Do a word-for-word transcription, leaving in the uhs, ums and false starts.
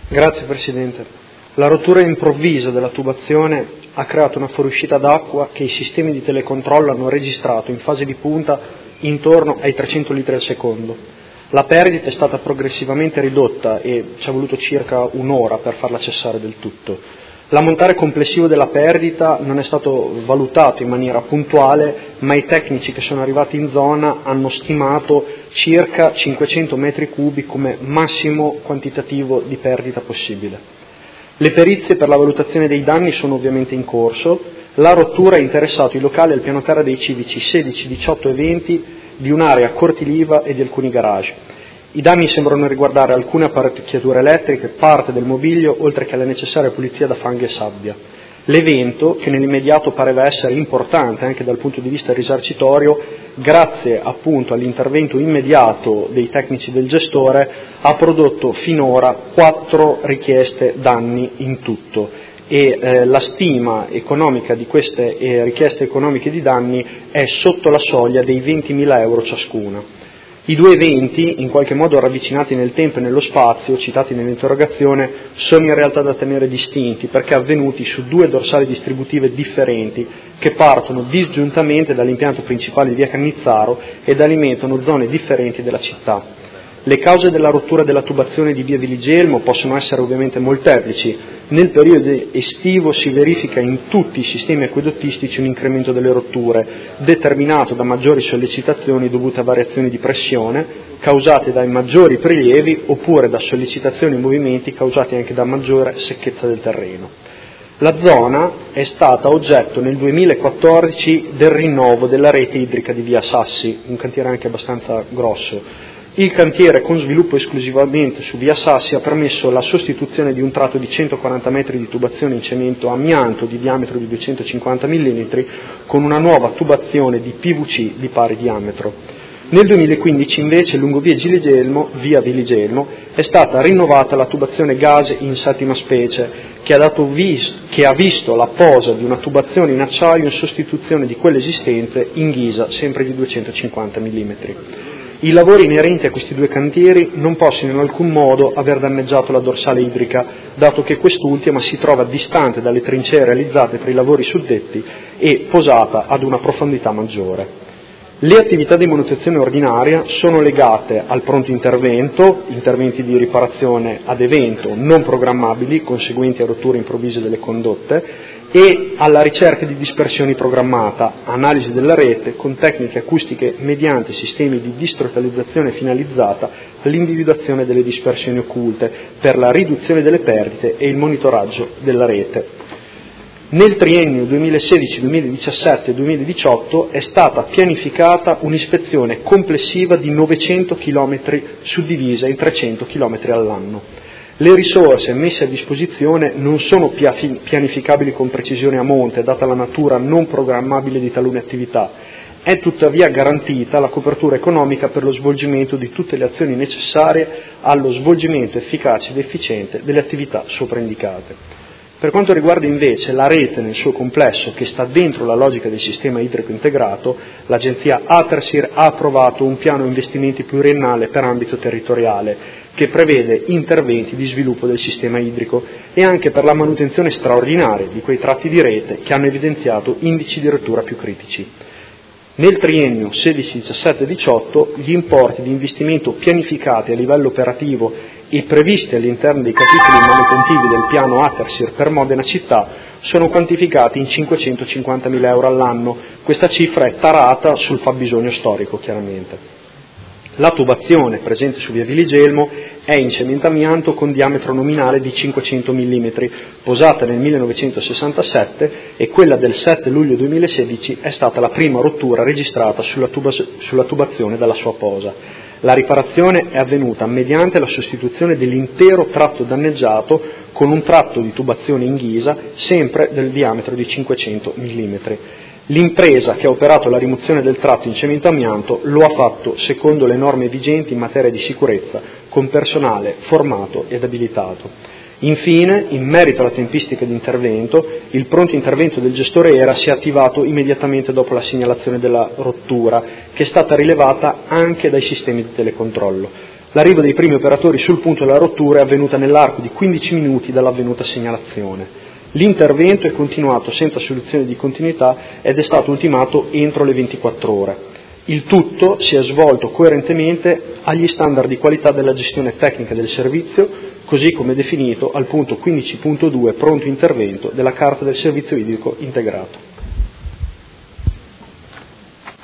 Grazie Presidente. La rottura improvvisa della tubazione ha creato una fuoriuscita d'acqua che i sistemi di telecontrollo hanno registrato in fase di punta intorno ai trecento litri al secondo. La perdita è stata progressivamente ridotta e ci è voluto circa un'ora per farla cessare del tutto. L'ammontare complessivo della perdita non è stato valutato in maniera puntuale, ma i tecnici che sono arrivati in zona hanno stimato circa cinquecento metri cubi come massimo quantitativo di perdita possibile. Le perizie per la valutazione dei danni sono ovviamente in corso. La rottura ha interessato i locali al piano terra dei civici sedici, diciotto e venti di un'area cortiliva e di alcuni garage. I danni sembrano riguardare alcune apparecchiature elettriche, parte del mobilio, oltre che la necessaria pulizia da fanghi e sabbia. L'evento, che nell'immediato pareva essere importante anche dal punto di vista risarcitorio, grazie appunto all'intervento immediato dei tecnici del gestore, ha prodotto finora quattro richieste danni in tutto e eh, la stima economica di queste eh, richieste economiche di danni è sotto la soglia dei ventimila euro ciascuna. I due eventi, in qualche modo ravvicinati nel tempo e nello spazio, citati nell'interrogazione, sono in realtà da tenere distinti perché avvenuti su due dorsali distributive differenti che partono disgiuntamente dall'impianto principale di via Cannizzaro ed alimentano zone differenti della città. Le cause della rottura della tubazione di via Viligelmo possono essere ovviamente molteplici. Nel periodo estivo si verifica in tutti i sistemi acquedottistici un incremento delle rotture, determinato da maggiori sollecitazioni dovute a variazioni di pressione, causate dai maggiori prelievi, oppure da sollecitazioni in movimenti causati anche da maggiore secchezza del terreno. La zona è stata oggetto nel duemilaquattordici del rinnovo della rete idrica di via Sassi, un cantiere anche abbastanza grosso. Il cantiere, con sviluppo esclusivamente su via Sassi, ha permesso la sostituzione di un tratto di centoquaranta metri di tubazione in cemento amianto di diametro di duecentocinquanta millimetri con una nuova tubazione di P V C di pari diametro. Nel duemilaquindici invece lungo via Viligelmo, via Viligelmo è stata rinnovata la tubazione gas in settima specie che ha, dato vis- che ha visto la posa di una tubazione in acciaio in sostituzione di quella esistente in ghisa sempre di duecentocinquanta millimetri. I lavori inerenti a questi due cantieri non possono in alcun modo aver danneggiato la dorsale idrica, dato che quest'ultima si trova distante dalle trincee realizzate per i lavori suddetti e posata ad una profondità maggiore. Le attività di manutenzione ordinaria sono legate al pronto intervento, interventi di riparazione ad evento non programmabili, conseguenti a rotture improvvise delle condotte, e alla ricerca di dispersioni programmata, analisi della rete con tecniche acustiche mediante sistemi di distrotalizzazione finalizzata all'individuazione delle dispersioni occulte per la riduzione delle perdite e il monitoraggio della rete. Nel triennio duemilasedici duemiladiciassette duemiladiciotto è stata pianificata un'ispezione complessiva di novecento chilometri suddivisa in trecento chilometri all'anno. Le risorse messe a disposizione non sono pianificabili con precisione a monte, data la natura non programmabile di talune attività. È tuttavia garantita la copertura economica per lo svolgimento di tutte le azioni necessarie allo svolgimento efficace ed efficiente delle attività sopraindicate. Per quanto riguarda invece la rete nel suo complesso, che sta dentro la logica del sistema idrico integrato, l'agenzia Atersir ha approvato un piano investimenti pluriennale per ambito territoriale, che prevede interventi di sviluppo del sistema idrico e anche per la manutenzione straordinaria di quei tratti di rete che hanno evidenziato indici di rottura più critici. Nel triennio sedici diciassette diciotto gli importi di investimento pianificati a livello operativo e previsti all'interno dei capitoli manutentivi del piano Atersir per Modena città sono quantificati in cinquecentocinquantamila euro all'anno. Questa cifra è tarata sul fabbisogno storico, chiaramente. La tubazione presente su via Viligelmo è in cemento amianto con diametro nominale di cinquecento millimetri, posata nel millenovecentosessantasette, e quella del sette luglio duemilasedici è stata la prima rottura registrata sulla, tuba, sulla tubazione dalla sua posa. La riparazione è avvenuta mediante la sostituzione dell'intero tratto danneggiato con un tratto di tubazione in ghisa, sempre del diametro di cinquecento millimetri. L'impresa che ha operato la rimozione del tratto in cemento amianto lo ha fatto secondo le norme vigenti in materia di sicurezza, con personale formato ed abilitato. Infine, in merito alla tempistica di intervento, il pronto intervento del gestore E R A si è attivato immediatamente dopo la segnalazione della rottura, che è stata rilevata anche dai sistemi di telecontrollo. L'arrivo dei primi operatori sul punto della rottura è avvenuta nell'arco di quindici minuti dall'avvenuta segnalazione. L'intervento è continuato senza soluzione di continuità ed è stato ultimato entro le ventiquattro ore. Il tutto si è svolto coerentemente agli standard di qualità della gestione tecnica del servizio, così come definito al punto quindici punto due pronto intervento della Carta del Servizio Idrico Integrato.